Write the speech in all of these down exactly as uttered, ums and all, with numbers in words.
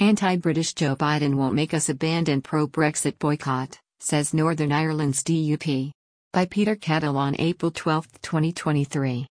Anti-British Joe Biden won't make us abandon pro-Brexit boycott, says Northern Ireland's D U P. By Peter Cattle on April twelfth, twenty twenty-three.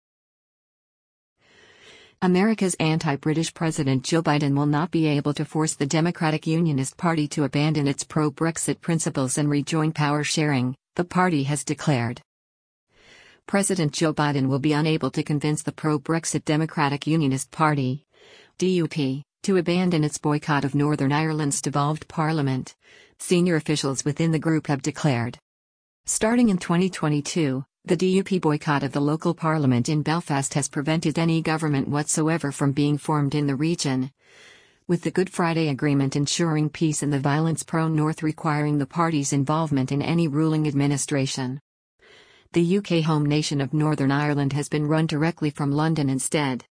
America's anti-British President Joe Biden will not be able to force the Democratic Unionist Party to abandon its pro-Brexit principles and rejoin power sharing, the party has declared. President Joe Biden will be unable to convince the pro-Brexit Democratic Unionist Party, D U P, to abandon its boycott of Northern Ireland's devolved parliament, senior officials within the group have declared. Starting in twenty twenty-two, the D U P boycott of the local parliament in Belfast has prevented any government whatsoever from being formed in the region, with the Good Friday Agreement ensuring peace and the violence-prone North requiring the party's involvement in any ruling administration. The U K home nation of Northern Ireland has been run directly from London instead.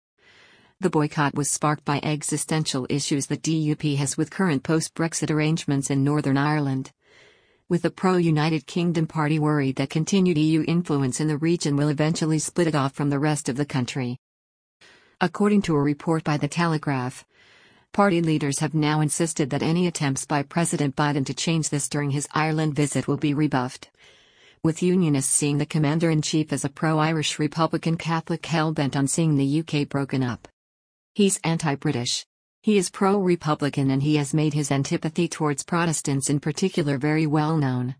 The boycott was sparked by existential issues that D U P has with current post-Brexit arrangements in Northern Ireland, with the pro-United Kingdom party worried that continued E U influence in the region will eventually split it off from the rest of the country. According to a report by The Telegraph, party leaders have now insisted that any attempts by President Biden to change this during his Ireland visit will be rebuffed, with Unionists seeing the Commander-in-Chief as a pro-Irish Republican Catholic hell-bent on seeing the U K broken up. He's anti-British. He is pro-Republican and he has made his antipathy towards Protestants in particular very well known,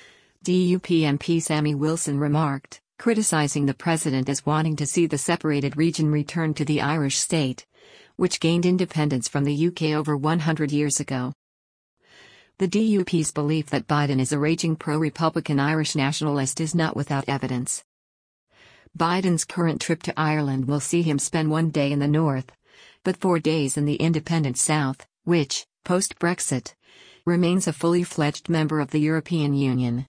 D U P M P Sammy Wilson remarked, criticizing the president as wanting to see the separated region return to the Irish state, which gained independence from the U K over one hundred years ago. The D U P's belief that Biden is a raging pro-Republican Irish nationalist is not without evidence. Biden's current trip to Ireland will see him spend one day in the north, but four days in the independent South, which, post-Brexit, remains a fully fledged member of the European Union.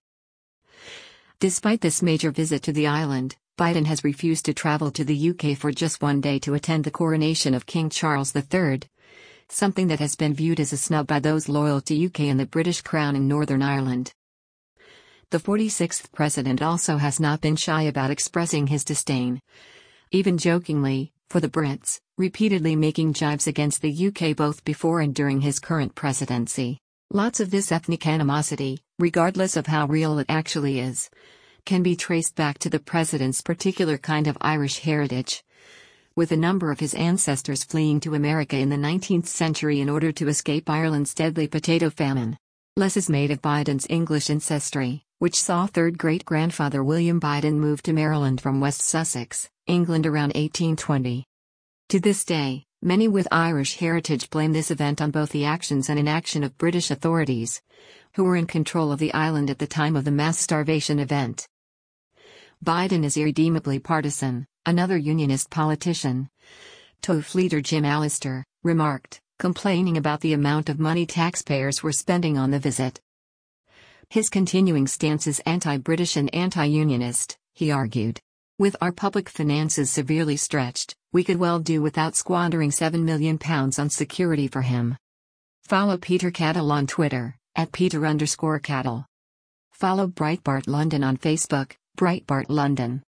Despite this major visit to the island, Biden has refused to travel to the U K for just one day to attend the coronation of King Charles the Third, something that has been viewed as a snub by those loyal to U K and the British Crown in Northern Ireland. The forty-sixth president also has not been shy about expressing his disdain, even jokingly, for the Brits, repeatedly making jibes against the U K both before and during his current presidency. Lots of this ethnic animosity, regardless of how real it actually is, can be traced back to the president's particular kind of Irish heritage, with a number of his ancestors fleeing to America in the nineteenth century in order to escape Ireland's deadly potato famine. Less is made of Biden's English ancestry, which saw third great-grandfather William Biden move to Maryland from West Sussex, England around eighteen twenty. To this day, many with Irish heritage blame this event on both the actions and inaction of British authorities, who were in control of the island at the time of the mass starvation event. Biden is irredeemably partisan, another unionist politician, T O F leader Jim Allister, remarked, complaining about the amount of money taxpayers were spending on the visit. His continuing stance is anti-British and anti-unionist, he argued. With our public finances severely stretched, we could well do without squandering seven million pounds on security for him. Follow Peter Cattle on Twitter, at Peter underscore Cattle. Follow Breitbart London on Facebook, Breitbart London.